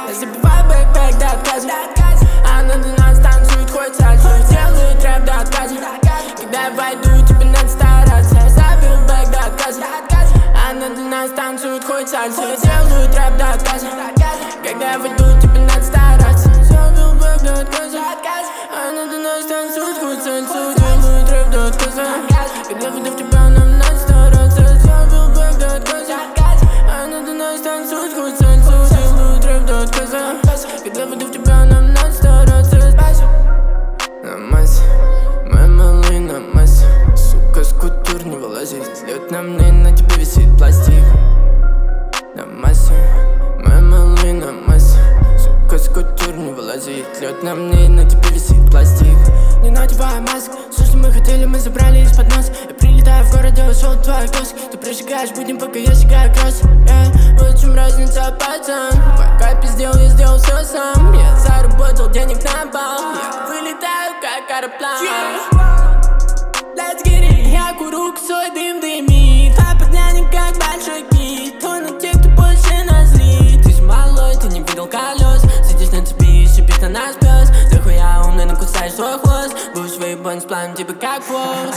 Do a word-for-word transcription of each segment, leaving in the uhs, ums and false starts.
Я забиваю бэк-бэк до отказа. Она до нас танцует, хоть сальсу. Делаю трэп до отказа. Когда я войду, тебе надо стараться. Я забил бэк до отказа. Она до нас танцует, хоть сальсу. Делаю трэп до отказа. Когда я войду, тебе надо стараться. Забил бэк до отказа. Она до нас танцует, хоть сальсу. Делаю трэп до отказа. Когда я войду в тебя, нам надо стараться. Забил бэк до отказа. Она до нас танцует, хоть сальсу. Делаю трэп до отказа. Когда я войду в тебя, нам надо стараться. На массе, моя малый на массе. Сука, скутер не вылазит. Лед на мне, на тебе висит пластик. На массе, моя малый на массе. Сука, скутер не вылазит. Лед на мне, на тебе висит пластик. Не надевай маск, все, что мы хотели, мы забрали из-под нас. Я прилетаю в город, я ушел от твоих глаз. Ты прожигаешь будем, пока я сжигаю кросс. yeah. Вот в чем разница, пацан. Пока пиздел, я сделал все сам. Я заработал денег на бал. Я вылетаю, как аэроплан. Let's get it, я курю, свой дым дымит. Твоя парня не как большой кит. Он на тех, кто больше нас злит. Ты же малой, ты не видел колес. Сидишь на цепи и шипишь на нас пес. Ты хуя умный, но кусаешь свой хвост. Будешь выебан с планом, типа как хвост.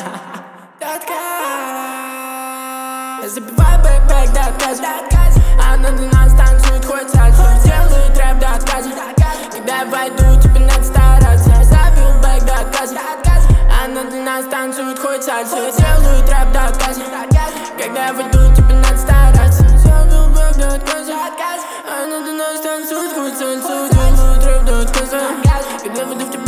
Я забиваю бэк-бэк до отказа. Она до нас танцует, хоть сальсу. Делаю трэп до отказа. Когда я войду, тебе надо стараться. Я забил бэк до отказа. Она до нас танцует, хоть сальсу. Делаю трэп до отказа. Когда я войду, тебе надо стараться. Забил бэк до отказа. Она до нас танцует, хоть сальсу. Делаю трэп до отказа. Когда я войду в тебя.